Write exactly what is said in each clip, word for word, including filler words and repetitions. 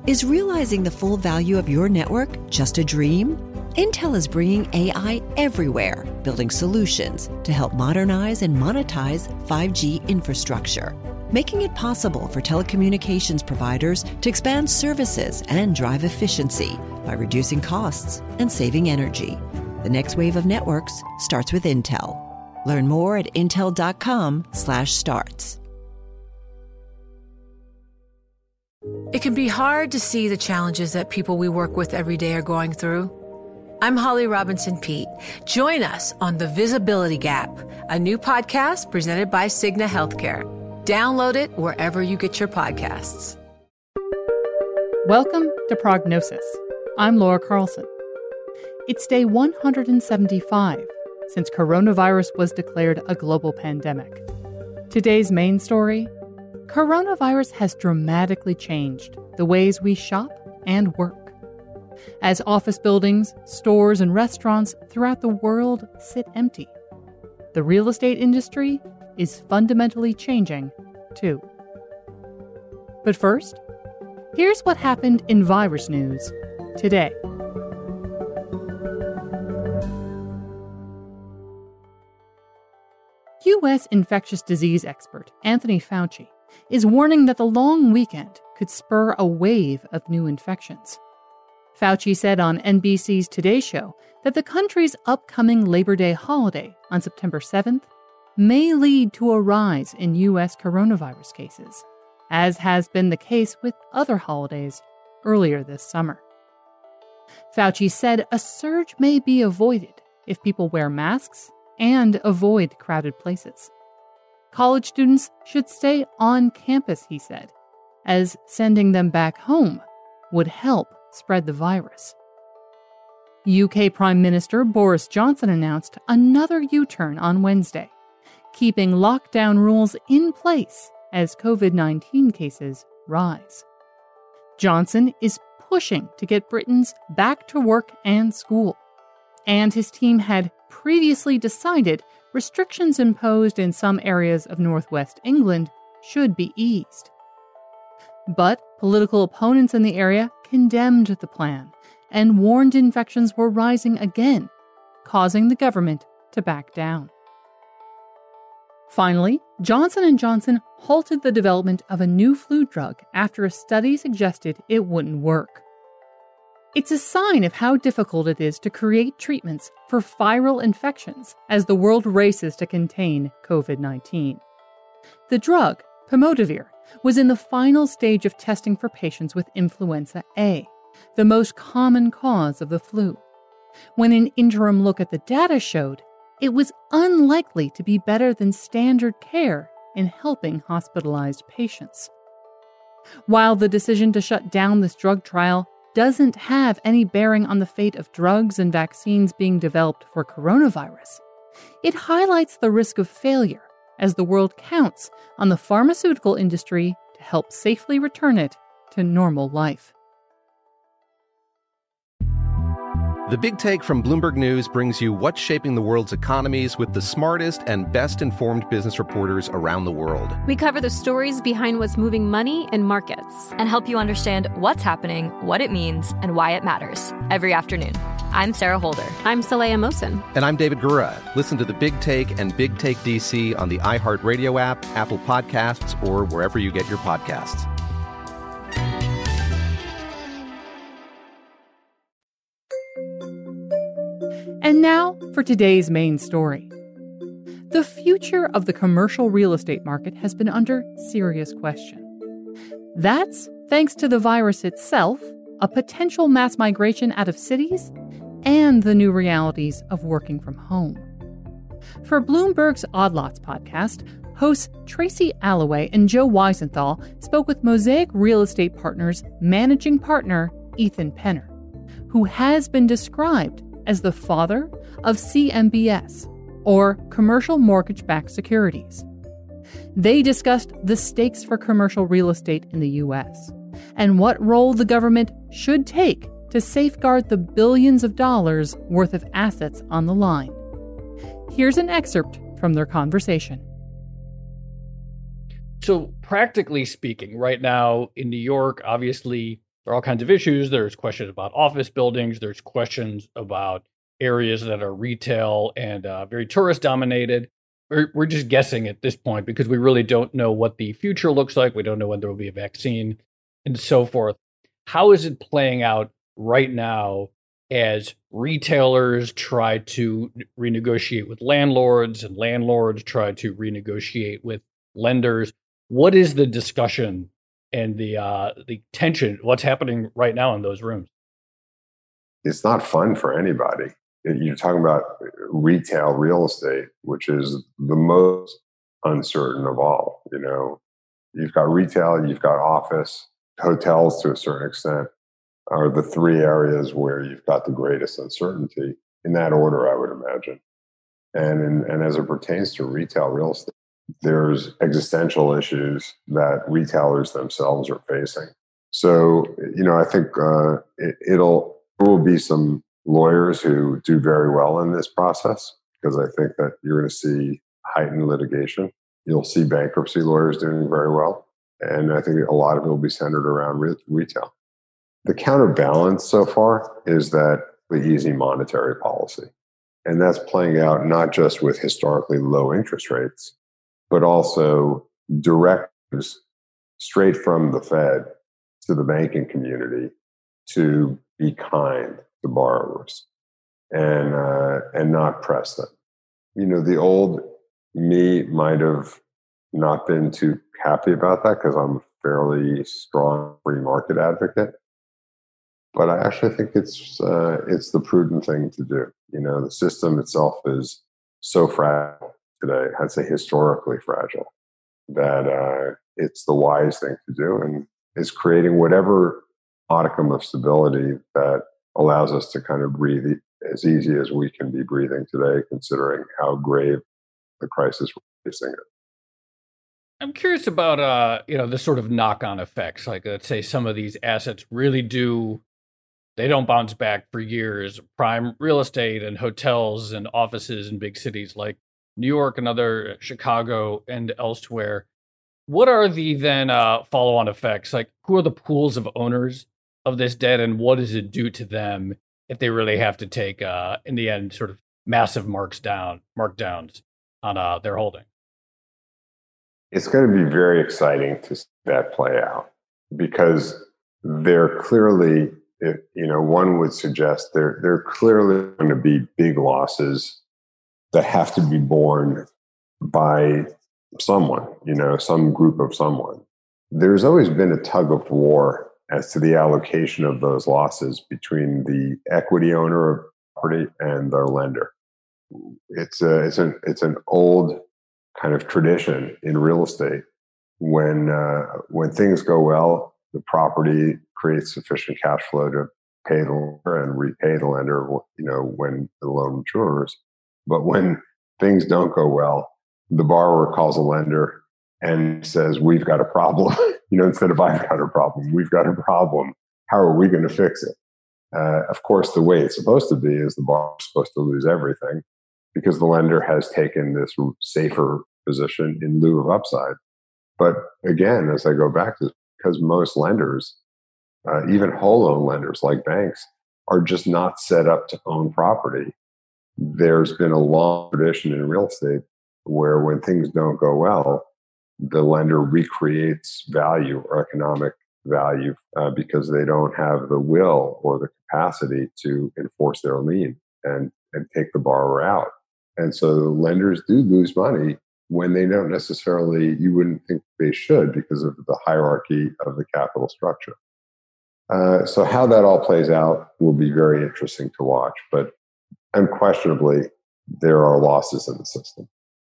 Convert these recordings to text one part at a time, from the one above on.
Is realizing the full value of your network just a dream? Intel is bringing A I everywhere, building solutions to help modernize and monetize five G infrastructure, making it possible for telecommunications providers to expand services and drive efficiency by reducing costs and saving energy. The next wave of networks starts with Intel. Learn more at intel.com slash starts. It can be hard to see the challenges that people we work with every day are going through. I'm Holly Robinson Peete. Join us on The Visibility Gap, a new podcast presented by Cigna Healthcare. Download it wherever you get your podcasts. Welcome to Prognosis. I'm Laura Carlson. It's day one hundred seventy-five since coronavirus was declared a global pandemic. Today's main story: coronavirus has dramatically changed the ways we shop and work. As office buildings, stores, and restaurants throughout the world sit empty, the real estate industry is fundamentally changing, too. But first, here's what happened in virus news today. U S infectious disease expert Anthony Fauci is warning that the long weekend could spur a wave of new infections. Fauci said on N B C's Today Show that the country's upcoming Labor Day holiday on September seventh may lead to a rise in U S coronavirus cases, as has been the case with other holidays earlier this summer. Fauci said a surge may be avoided if people wear masks and avoid crowded places. College students should stay on campus, he said, as sending them back home would help spread the virus. U K Prime Minister Boris Johnson announced another U-turn on Wednesday, keeping lockdown rules in place as covid nineteen cases rise. Johnson is pushing to get Britons back to work and school, and his team had previously decided restrictions imposed in some areas of northwest England should be eased. But political opponents in the area condemned the plan and warned infections were rising again, causing the government to back down. Finally, Johnson and Johnson halted the development of a new flu drug after a study suggested it wouldn't work. It's a sign of how difficult it is to create treatments for viral infections as the world races to contain covid nineteen. The drug, Pimodivir, was in the final stage of testing for patients with influenza A, the most common cause of the flu, when an interim look at the data showed it was unlikely to be better than standard care in helping hospitalized patients. While the decision to shut down this drug trial doesn't have any bearing on the fate of drugs and vaccines being developed for coronavirus, it highlights the risk of failure as the world counts on the pharmaceutical industry to help safely return it to normal life. The Big Take from Bloomberg News brings you what's shaping the world's economies with the smartest and best-informed business reporters around the world. We cover the stories behind what's moving money and markets and help you understand what's happening, what it means, and why it matters every afternoon. I'm Sarah Holder. I'm Saleha Mohsin. And I'm David Gura. Listen to The Big Take and Big Take D C on the iHeartRadio app, Apple Podcasts, or wherever you get your podcasts. And now for today's main story. The future of the commercial real estate market has been under serious question. That's thanks to the virus itself, a potential mass migration out of cities, and the new realities of working from home. For Bloomberg's Odd Lots podcast, hosts Tracy Alloway and Joe Weisenthal spoke with Mosaic Real Estate Partners managing partner Ethan Penner, who has been described as the father of C M B S, or commercial mortgage-backed securities. They discussed the stakes for commercial real estate in the U S and what role the government should take to safeguard the billions of dollars worth of assets on the line. Here's an excerpt from their conversation. So practically speaking, right now in New York, obviously there are all kinds of issues. There's questions about office buildings. There's questions about areas that are retail and uh, very tourist dominated. We're, we're just guessing at this point because we really don't know what the future looks like. We don't know when there will be a vaccine and so forth. How is it playing out right now as retailers try to renegotiate with landlords and landlords try to renegotiate with lenders? What is the discussion and the uh, the tension? What's happening right now in those rooms? It's not fun for anybody. You're talking about retail real estate, which is the most uncertain of all. You know, you've got retail, you've got office, hotels to a certain extent are the three areas where you've got the greatest uncertainty in that order, I would imagine. And in, and as it pertains to retail real estate, there's existential issues that retailers themselves are facing. So, you know, I think uh, it, it'll there will be some lawyers who do very well in this process because I think that you're going to see heightened litigation. You'll see bankruptcy lawyers doing very well. And I think a lot of it will be centered around re- retail. The counterbalance so far is that the easy monetary policy. And that's playing out not just with historically low interest rates, but also directives straight from the Fed to the banking community to be kind to borrowers and uh, and not press them. You know, the old me might have not been too happy about that because I'm a fairly strong free market advocate. But I actually think it's uh, it's the prudent thing to do. You know, the system itself is so fragile today. I'd say historically fragile that uh, it's the wise thing to do, and is creating whatever modicum of stability that allows us to kind of breathe as easy as we can be breathing today, considering how grave the crisis we're facing is. I'm curious about uh, you know, the sort of knock-on effects. Like, let's say some of these assets really do. They don't bounce back for years. Prime real estate and hotels and offices in big cities like New York and other Chicago and elsewhere. What are the then uh, follow-on effects? Like, who are the pools of owners of this debt, and what does it do to them if they really have to take, uh, in the end, sort of massive marks down, markdowns on uh, their holding? It's going to be very exciting to see that play out because they're clearly. If, you know, one would suggest there there are clearly going to be big losses that have to be borne by someone, you know, some group of someone. There's always been a tug of war as to the allocation of those losses between the equity owner of property and their lender. It's a it's an it's an old kind of tradition in real estate. When uh, when things go well, the property creates sufficient cash flow to pay the lender and repay the lender, you know, when the loan matures. But when things don't go well, the borrower calls a lender and says, "We've got a problem." You know, instead of "I've got a problem," "We've got a problem. How are we going to fix it?" Uh, of course, the way it's supposed to be is the borrower is supposed to lose everything because the lender has taken this safer position in lieu of upside. But again, as I go back to this, because most lenders, uh, even whole loan lenders like banks, are just not set up to own property. There's been a long tradition in real estate where when things don't go well, the lender recreates value or economic value uh, because they don't have the will or the capacity to enforce their lien and, and take the borrower out. And so lenders do lose money when they don't necessarily, you wouldn't think they should because of the hierarchy of the capital structure. Uh, so how that all plays out will be very interesting to watch, but unquestionably, there are losses in the system.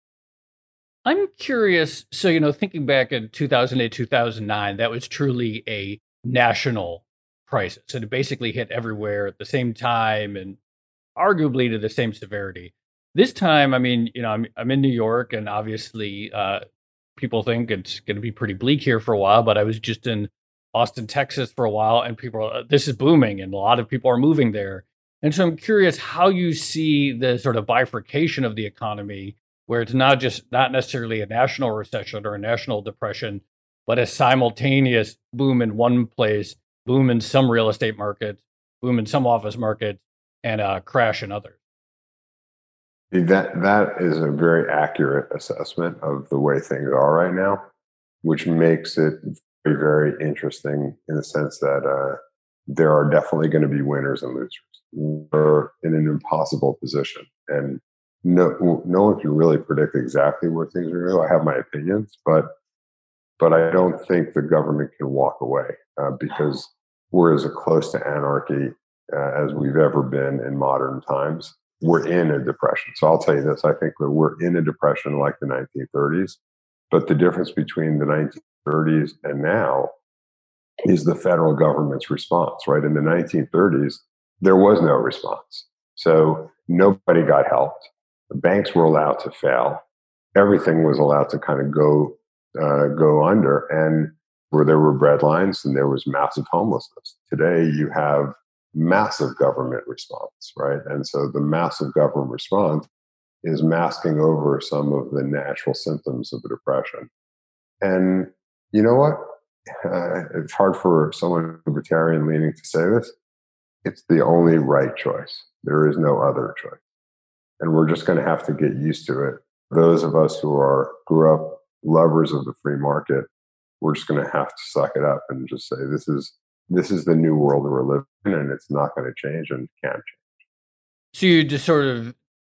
I'm curious. So, you know, thinking back in two thousand eight, two thousand nine, that was truly a national crisis. And it basically hit everywhere at the same time and arguably to the same severity. This time, I mean, you know, I'm I'm in New York, and obviously, uh, people think it's going to be pretty bleak here for a while. But I was just in Austin, Texas, for a while, and people, are, this is booming, and a lot of people are moving there. And so, I'm curious how you see the sort of bifurcation of the economy, where it's not just not necessarily a national recession or a national depression, but a simultaneous boom in one place boom in some real estate markets, boom in some office markets, and a crash in others. That that is a very accurate assessment of the way things are right now, which makes it very, very interesting in the sense that uh, there are definitely going to be winners and losers. We're in an impossible position, and no no one can really predict exactly where things are going to go. I have my opinions, but but I don't think the government can walk away uh, because we're as close to anarchy uh, as we've ever been in modern times. We're in a depression. So I'll tell you this, I think that we're in a depression like the nineteen thirties, but the difference between the nineteen thirties and now is the federal government's response, right? In the nineteen thirties, there was no response. So nobody got helped. The banks were allowed to fail. Everything was allowed to kind of go, uh, go under. And where there were breadlines and there was massive homelessness. Today you have massive government response, right? And so the massive government response is masking over some of the natural symptoms of a depression. And you know what? Uh, it's hard for someone libertarian leaning to say this. It's the only right choice. There is no other choice. And we're just going to have to get used to it. Those of us who are grew up lovers of the free market, we're just going to have to suck it up and just say, this is This is the new world we're living in, and it's not going to change and can't change. So you just sort of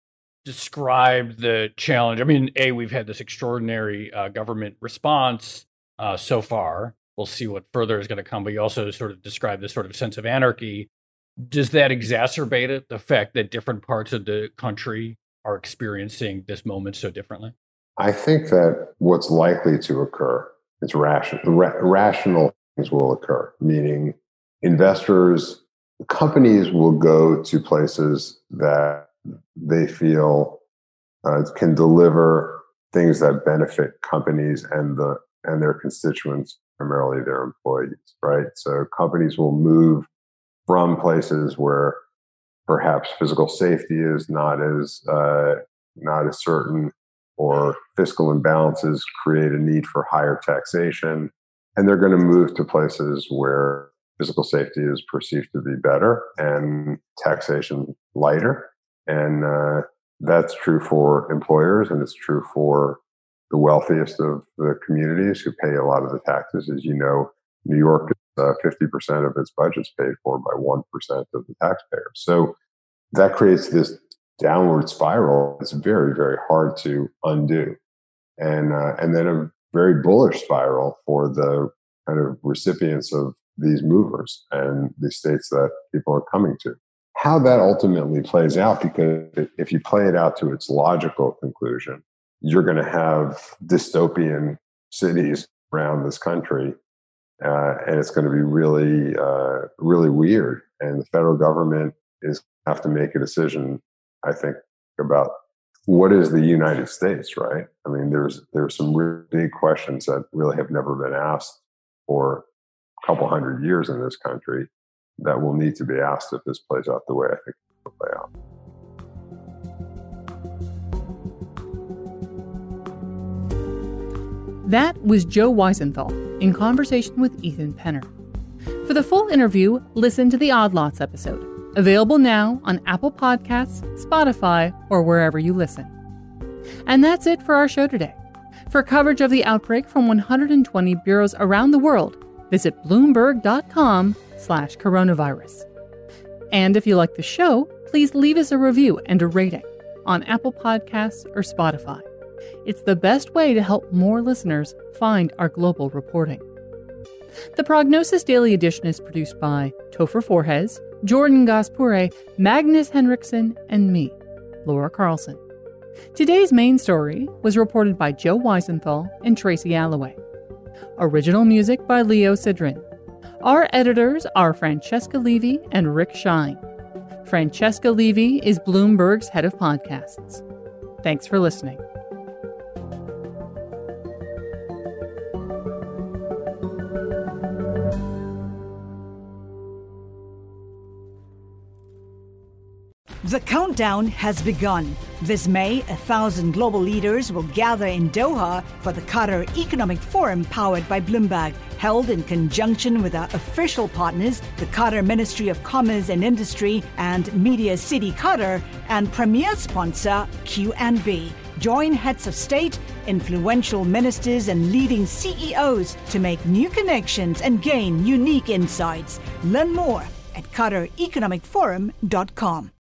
described the challenge. I mean, A, we've had this extraordinary uh, government response uh, so far. We'll see what further is going to come, but you also sort of described this sort of sense of anarchy. Does that exacerbate it, the fact that different parts of the country are experiencing this moment so differently? I think that what's likely to occur is ration, ra- rational things will occur, meaning investors, companies will go to places that they feel uh, can deliver things that benefit companies and the and their constituents, primarily their employees, right? So companies will move from places where perhaps physical safety is not as uh, not as certain, or fiscal imbalances create a need for higher taxation. And they're going to move to places where physical safety is perceived to be better and taxation lighter. And uh, that's true for employers, and it's true for the wealthiest of the communities who pay a lot of the taxes. As you know, New York, uh, fifty percent of its budget's paid for by one percent of the taxpayers. So that creates this downward spiral. It's very, very hard to undo. And, uh, and then a very bullish spiral for the kind of recipients of these movers and the states that people are coming to. How that ultimately plays out, because if you play it out to its logical conclusion, you're going to have dystopian cities around this country, uh, and it's going to be really, uh, really weird. And the federal government is going to have to make a decision, I think, about what is the United States, right? I mean, there's there's some really big questions that really have never been asked for a couple hundred years in this country that will need to be asked if this plays out the way I think it will play out. That was Joe Weisenthal in conversation with Ethan Penner. For the full interview, listen to the Odd Lots episode, available now on Apple Podcasts, Spotify, or wherever you listen. And that's it for our show today. For coverage of the outbreak from one hundred twenty bureaus around the world, visit bloomberg.com slash coronavirus. And if you like the show, please leave us a review and a rating on Apple Podcasts or Spotify. It's the best way to help more listeners find our global reporting. The Prognosis Daily Edition is produced by Topher Forhes, Jordan Gaspure, Magnus Henriksen, and me, Laura Carlson. Today's main story was reported by Joe Weisenthal and Tracy Alloway. Original music by Leo Sidrin. Our editors are Francesca Levy and Rick Shine. Francesca Levy is Bloomberg's head of podcasts. Thanks for listening. The countdown has begun. This May, a thousand global leaders will gather in Doha for the Qatar Economic Forum powered by Bloomberg, held in conjunction with our official partners, the Qatar Ministry of Commerce and Industry and Media City Qatar, and premier sponsor Q N B. Join heads of state, influential ministers, and leading C E Os to make new connections and gain unique insights. Learn more at qatar economic forum dot com.